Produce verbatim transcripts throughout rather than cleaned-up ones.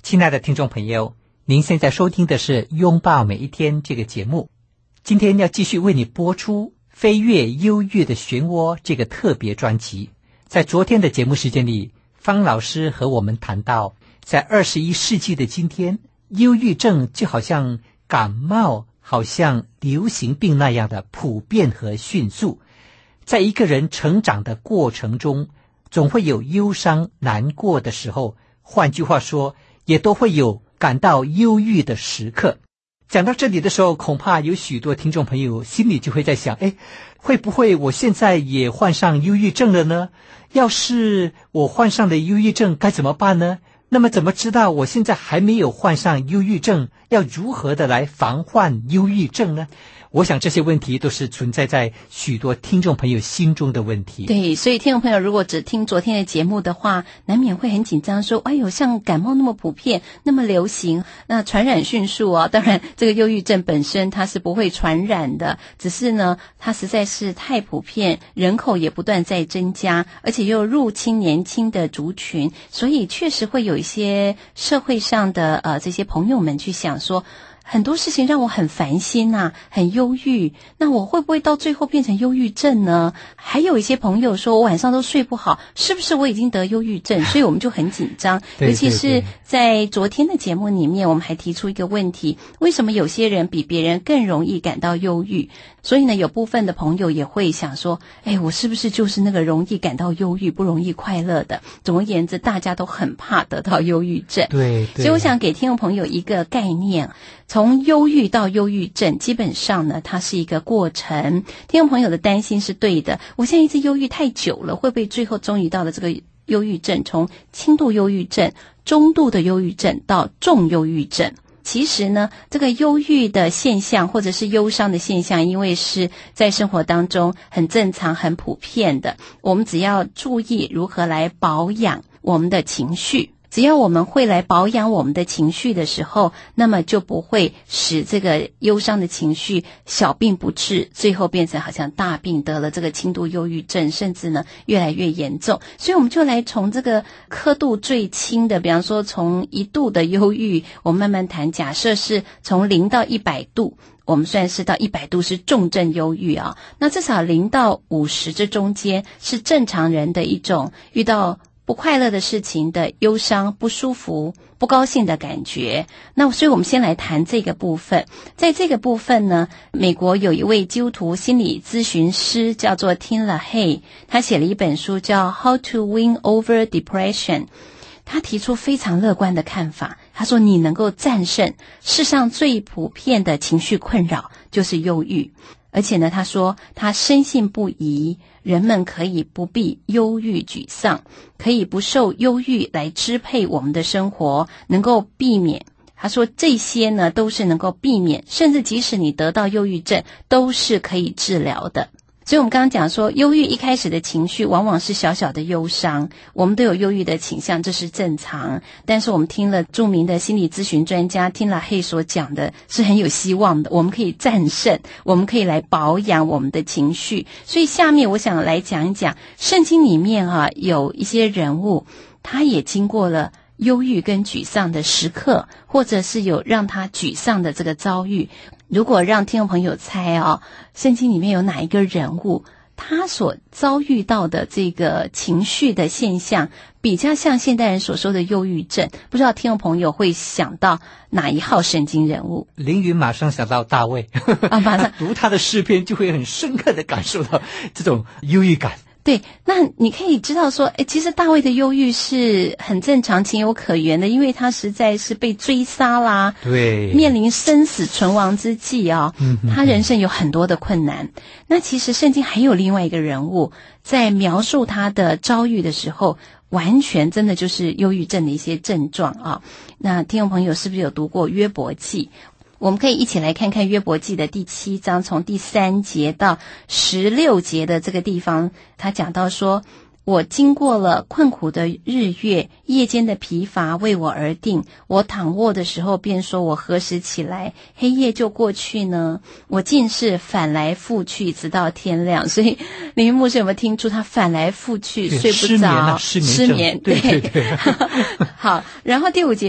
亲爱的听众朋友，您现在收听的是拥抱每一天这个节目。今天要继续为你播出飞越忧郁的漩涡这个特别专辑。在昨天的节目时间里，方老师和我们谈到，在二十一世纪的今天，忧郁症就好像感冒，好像流行病那样的普遍和迅速。在一个人成长的过程中，总会有忧伤难过的时候，换句话说，也都会有感到忧郁的时刻。讲到这里的时候，恐怕有许多听众朋友心里就会在想，哎，会不会我现在也患上忧郁症了呢？要是我患上了忧郁症该怎么办呢？那么怎么知道我现在还没有患上忧郁症？要如何的来防患忧郁症呢？我想这些问题都是存在在许多听众朋友心中的问题。 对，所以听众朋友如果只听昨天的节目的话，难免会很紧张，说哎呦，像感冒那么普遍，那么流行，那传染迅速啊。当然这个忧郁症本身它是不会传染的，只是呢它实在是太普遍，人口也不断在增加，而且又入侵年轻的族群，所以确实会有一些社会上的呃这些朋友们去想说，很多事情让我很烦心啊，很忧郁，那我会不会到最后变成忧郁症呢？还有一些朋友说我晚上都睡不好，是不是我已经得忧郁症？所以我们就很紧张。尤其是在昨天的节目里面，我们还提出一个问题，为什么有些人比别人更容易感到忧郁？所以呢，有部分的朋友也会想说，哎，我是不是就是那个容易感到忧郁、不容易快乐的？总而言之，大家都很怕得到忧郁症。 对，对。 所以我想给听众朋友一个概念，从忧郁到忧郁症，基本上呢，它是一个过程。听众朋友的担心是对的，我现在一直忧郁太久了，会不会最后终于到了这个忧郁症，从轻度忧郁症、中度的忧郁症到重忧郁症？其实呢，这个忧郁的现象或者是忧伤的现象，因为是在生活当中很正常、很普遍的，我们只要注意如何来保养我们的情绪。只要我们会来保养我们的情绪的时候，那么就不会使这个忧伤的情绪小病不治，最后变成好像大病，得了这个轻度忧郁症，甚至呢越来越严重。所以我们就来从这个刻度最轻的，比方说从一度的忧郁，我们慢慢谈，假设是从零到一百度，我们算是到一百度是重症忧郁啊，那至少零到五十这中间是正常人的一种遇到不快乐的事情的忧伤、不舒服、不高兴的感觉。那所以我们先来谈这个部分。在这个部分呢，美国有一位基督徒心理咨询师叫做 Tim LaHaye， 他写了一本书叫 How to Win Over Depression。他提出非常乐观的看法，他说你能够战胜世上最普遍的情绪困扰，就是忧郁。而且呢，他说他深信不疑，人们可以不必忧郁沮丧，可以不受忧郁来支配我们的生活，能够避免。他说这些呢都是能够避免，甚至即使你得到忧郁症都是可以治疗的。所以我们刚刚讲说，忧郁一开始的情绪往往是小小的忧伤，我们都有忧郁的倾向，这是正常。但是我们听了著名的心理咨询专家Tim LaHaye所讲的是很有希望的，我们可以战胜，我们可以来保养我们的情绪。所以下面我想来讲一讲圣经里面啊有一些人物，他也经过了忧郁跟沮丧的时刻，或者是有让他沮丧的这个遭遇。如果让听众朋友猜哦，圣经里面有哪一个人物他所遭遇到的这个情绪的现象比较像现代人所说的忧郁症，不知道听众朋友会想到哪一号圣经人物？ 凌云马上想到大卫啊，马上读他的诗篇就会很深刻的感受到这种忧郁感。 对，那你可以知道说，诶，其实大卫的忧郁是很正常、情有可原的，因为他实在是被追杀啦， 对， 面临生死存亡之际啊、哦，他人生有很多的困难。那其实圣经还有另外一个人物，在描述他的遭遇的时候，完全真的就是忧郁症的一些症状啊。那听众朋友是不是有读过约伯记？我们可以一起来看看约伯记的第七章，从第三节到十六节的这个地方，他讲到说，我经过了困苦的日月，夜间的疲乏为我而定。我躺卧的时候便说，我何时起来？黑夜就过去呢？我竟是反来覆去，直到天亮。所以林云牧师有没有听出他反来覆去，睡不着， 失眠、啊、失眠， 失眠， 对对对。 好，然后第五节说，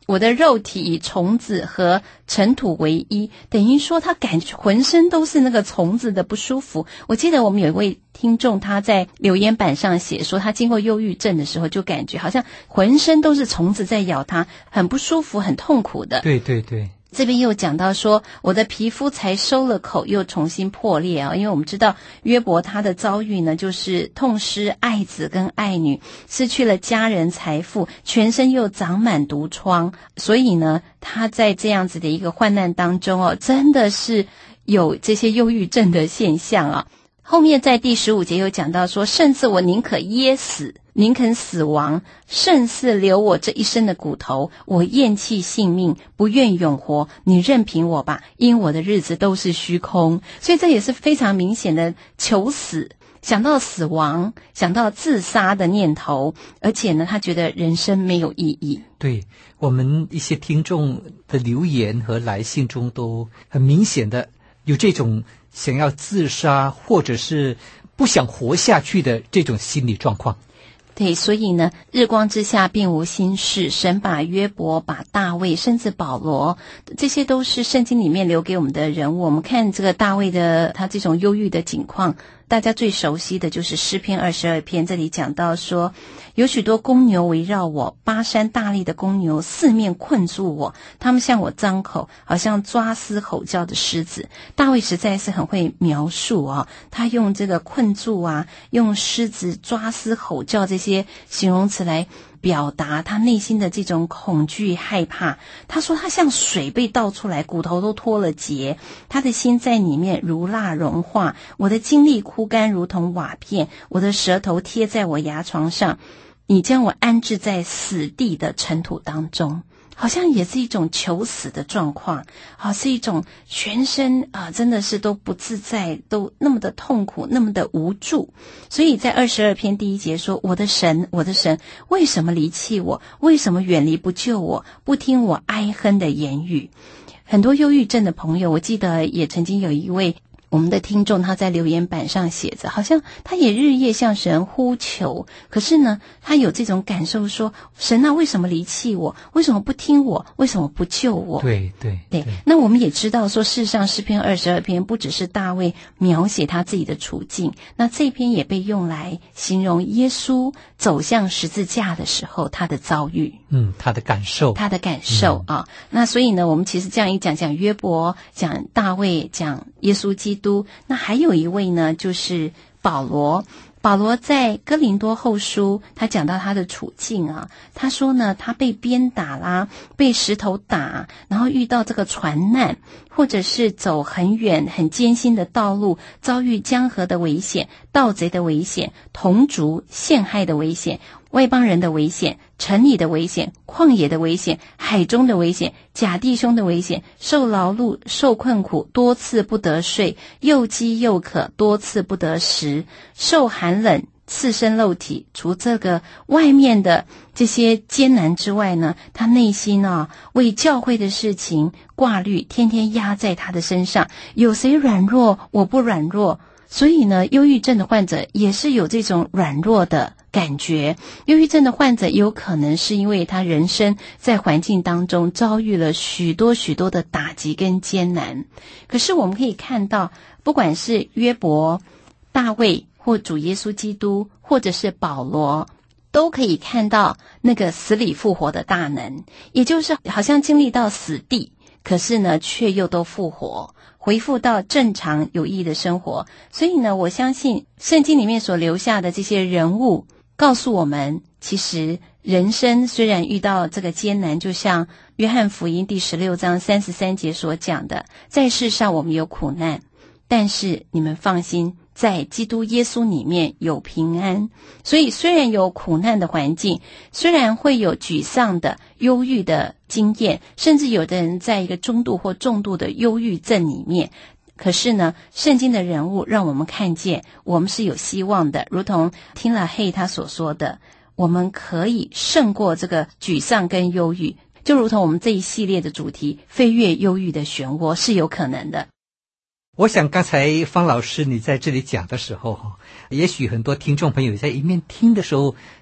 我的肉体以虫子和尘土为衣，等于说他感觉浑身都是那个虫子的不舒服。我记得我们有一位听众他在留言板上写说，他经过忧郁症的时候就感觉好像浑身都是虫子在咬他，很不舒服，很痛苦的。 对对对， 这边又讲到说，我的皮肤才收了口又重新破裂啊！因为我们知道约伯他的遭遇呢，就是痛失爱子跟爱女，失去了家人财富，全身又长满毒疮，所以呢，他在这样子的一个患难当中哦，真的是有这些忧郁症的现象啊。后面在第十五节有讲到说，甚至我宁可噎死，宁肯死亡，胜似留我这一身的骨头。我厌弃性命，不愿永活，你任凭我吧，因我的日子都是虚空。所以这也是非常明显的求死，想到死亡，想到自杀的念头，而且呢，他觉得人生没有意义。 对，我们一些听众的留言和来信中都很明显的有这种想要自杀或者是不想活下去的这种心理状况。 对，所以呢，日光之下并无新事，神把约伯、把大卫，甚至保罗，这些都是圣经里面留给我们的人物。我们看这个大卫的他这种忧郁的境况，大家最熟悉的就是诗篇二十二篇，这里讲到说，有许多公牛围绕我，巴山大力的公牛四面困住我，他们向我张口，好像抓撕吼叫的狮子。大卫实在是很会描述啊，他用这个困住啊，用狮子抓撕吼叫这些形容词来表达他内心的这种恐惧害怕。他说他像水被倒出来，骨头都脱了节，他的心在里面如蜡融化，我的精力枯干如同瓦片，我的舌头贴在我牙床上，你将我安置在死地的尘土当中。好像也是一种求死的状况啊，是一种全身啊真的是都不自在，都那么的痛苦，那么的无助。所以在二十二篇第一节说，我的神，我的神，为什么离弃我？为什么远离不救我？不听我哀哼的言语。很多忧郁症的朋友，我记得也曾经有一位我们的听众，他在留言板上写着，好像他也日夜向神呼求，可是呢，他有这种感受说，神啊，为什么离弃我？为什么不听我？为什么不救我？ 对对对, 对那我们也知道说，事实上诗篇二十二篇不只是大卫描写他自己的处境，那这篇也被用来形容耶稣走向十字架的时候他的遭遇， 嗯，他的感受， 他的感受、嗯、啊。那所以呢，我们其实这样一讲，讲约伯，讲大卫，讲耶稣基督。那还有一位呢，就是保罗。保罗在哥林多后书，他讲到他的处境啊，他说呢，他被鞭打啦，被石头打，然后遇到这个船难，或者是走很远很艰辛的道路，遭遇江河的危险、盗贼的危险、同族陷害的危险、外邦人的危险、城里的危险、旷野的危险、海中的危险、假弟兄的危险，受劳碌、受困苦，多次不得睡，又饥又渴，多次不得食，受寒冷，赤身露体。除这个外面的这些艰难之外呢，他内心啊为教会的事情挂虑，天天压在他的身上。有谁软弱，我不软弱。所以呢，忧郁症的患者也是有这种软弱的感觉。忧郁症的患者有可能是因为他人生在环境当中遭遇了许多许多的打击跟艰难。可是我们可以看到，不管是约伯、大卫或主耶稣基督，或者是保罗，都可以看到那个死里复活的大能，也就是好像经历到死地，可是呢却又都复活，恢复到正常有意义的生活。所以呢，我相信圣经里面所留下的这些人物告诉我们，其实人生虽然遇到这个艰难，就像约翰福音第十六章三十三节所讲的，在世上我们有苦难，但是你们放心，在基督耶稣里面有平安。所以虽然有苦难的环境，虽然会有沮丧的忧郁的经验，甚至有的人在一个中度或重度的忧郁症里面，可是呢，圣经的人物让我们看见我们是有希望的，如同听了黑他所说的，我们可以胜过这个沮丧跟忧郁，就如同我们这一系列的主题飞越忧郁的漩涡是有可能的。 我想刚才方老师你在这里讲的时候，也许很多听众朋友在一面听的时候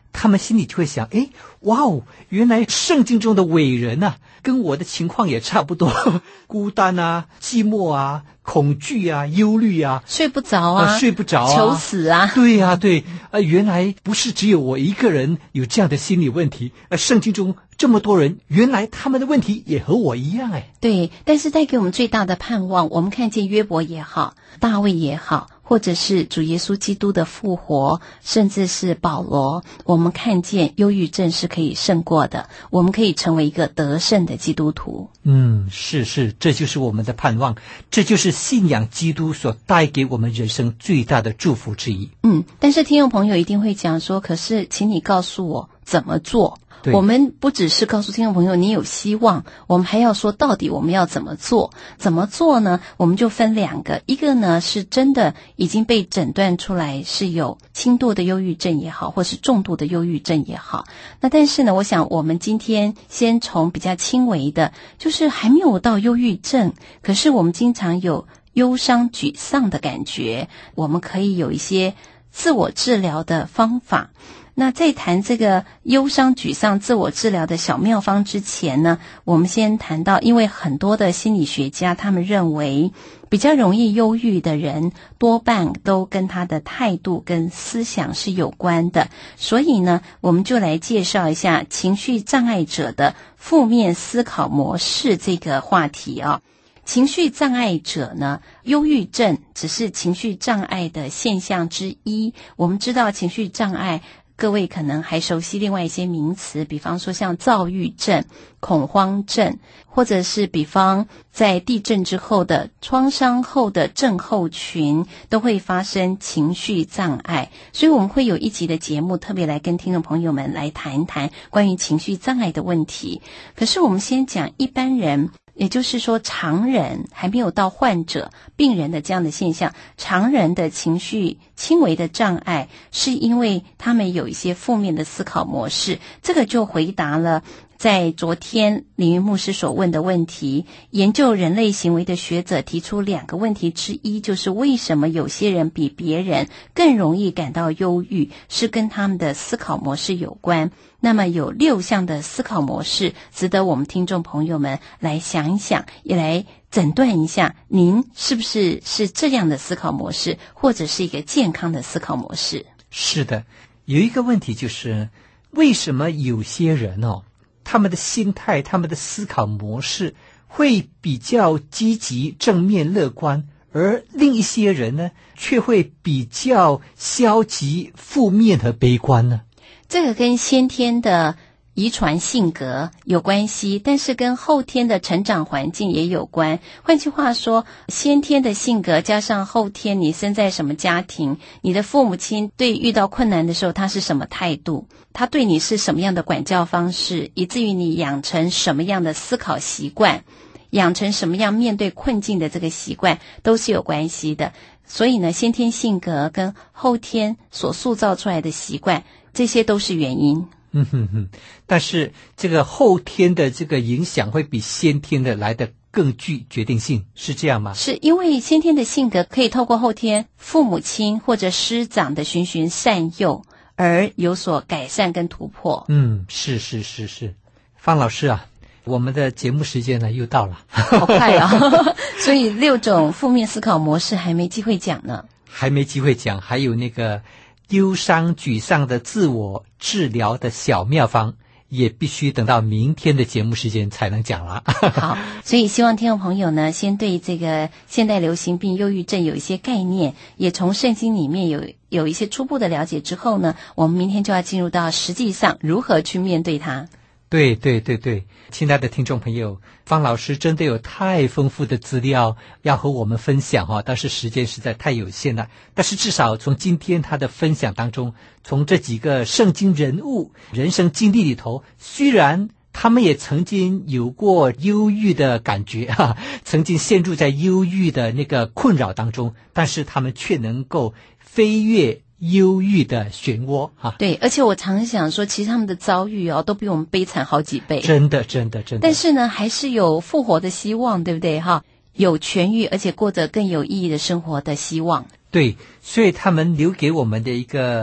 他们心里就会想，诶，哇哦，原来圣经中的伟人啊，跟我的情况也差不多，孤单啊，寂寞啊，恐惧啊，忧虑啊， 睡不着啊， 啊睡不着啊， 求死啊。 对呀、啊，对，呃，原来不是只有我一个人有这样的心理问题，呃，圣经中这么多人，原来他们的问题也和我一样，哎， 对，但是带给我们最大的盼望，我们看见约伯也好，大卫也好，或者是主耶稣基督的复活，甚至是保罗，我们看见忧郁症是可以胜过的，我们可以成为一个得胜的基督徒。 嗯，是是，这就是我们的盼望，这就是信仰基督所带给我们人生最大的祝福之一。 嗯，但是听众朋友一定会讲说，可是请你告诉我怎么做。我们不只是告诉听众朋友你有希望，我们还要说到底我们要怎么做。怎么做呢？我们就分两个，一个呢是真的已经被诊断出来是有轻度的忧郁症也好，或是重度的忧郁症也好。那但是呢，我想我们今天先从比较轻微的，就是还没有到忧郁症，可是我们经常有忧伤沮丧的感觉，我们可以有一些自我治疗的方法。那在谈这个忧伤沮丧自我治疗的小妙方之前呢，我们先谈到，因为很多的心理学家他们认为比较容易忧郁的人多半都跟他的态度跟思想是有关的，所以呢我们就来介绍一下情绪障碍者的负面思考模式这个话题啊。情绪障碍者呢，忧郁症只是情绪障碍的现象之一。我们知道情绪障碍，各位可能还熟悉另外一些名词，比方说像躁郁症、恐慌症，或者是比方在地震之后的创伤后的症候群，都会发生情绪障碍。所以我们会有一集的节目特别来跟听众朋友们来谈一谈关于情绪障碍的问题。可是我们先讲一般人，也就是说常人，还没有到患者病人的这样的现象，常人的情绪轻微的障碍是因为他们有一些负面的思考模式。这个就回答了在昨天林云牧师所问的问题，研究人类行为的学者提出两个问题之一，就是为什么有些人比别人更容易感到忧郁，是跟他们的思考模式有关。那么有六项的思考模式值得我们听众朋友们来想一想，也来诊断一下您是不是是这样的思考模式，或者是一个健康的思考模式。 是的，有一个问题就是为什么有些人哦，他们的心态他们的思考模式会比较积极正面乐观，而另一些人呢却会比较消极负面和悲观呢？ 这个跟先天的遗传性格有关系，但是跟后天的成长环境也有关。换句话说，先天的性格加上后天你生在什么家庭，你的父母亲对遇到困难的时候他是什么态度，他对你是什么样的管教方式，以至于你养成什么样的思考习惯，养成什么样面对困境的这个习惯，都是有关系的。所以呢，先天性格跟后天所塑造出来的习惯，这些都是原因。 嗯哼哼，但是这个后天的这个影响会比先天的来得更具决定性，是这样吗？ 是因为先天的性格可以透过后天父母亲或者师长的循循善诱而有所改善跟突破。 嗯，是是是是。方老师啊，我们的节目时间呢又到了， 好快啊！所以六种负面思考模式还没机会讲呢， 还没机会讲，还有那个忧伤沮丧的自我治疗的小妙方，也必须等到明天的节目时间才能讲了。 好，所以希望听众朋友呢，先对这个现代流行病忧郁症有一些概念，也从圣经里面有有一些初步的了解之后呢，我们明天就要进入到实际上如何去面对它。 对对对对，亲爱的听众朋友，方老师真的有太丰富的资料要和我们分享哈、哦，但是时间实在太有限了。但是至少从今天他的分享当中，从这几个圣经人物人生经历里头，虽然他们也曾经有过忧郁的感觉哈、啊，曾经陷入在忧郁的那个困扰当中，但是他们却能够飞越忧郁的漩涡啊！ 对，而且我常想说，其实他们的遭遇哦，都比我们悲惨好几倍。 真的，真的，真的。 但是呢，还是有复活的希望，对不对？哈，有痊愈，而且过着更有意义的生活的希望。 对，所以他们留给我们的一个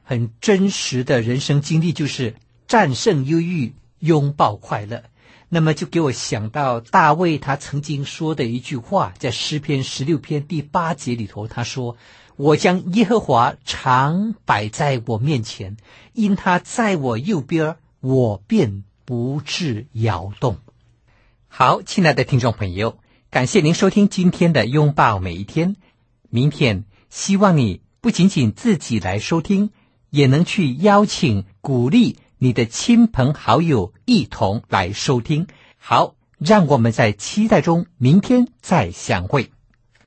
很真实的人生经历，就是战胜忧郁，拥抱快乐。那么就给我想到大卫他曾经说的一句话，在诗篇十六篇第八节里头，他说，我将耶和华常摆在我面前，因他在我右边，我便不致摇动。好，亲爱的听众朋友，感谢您收听今天的拥抱每一天。明天希望你不仅仅自己来收听，也能去邀请鼓励你的亲朋好友一同来收听。好，让我们在期待中明天再相会。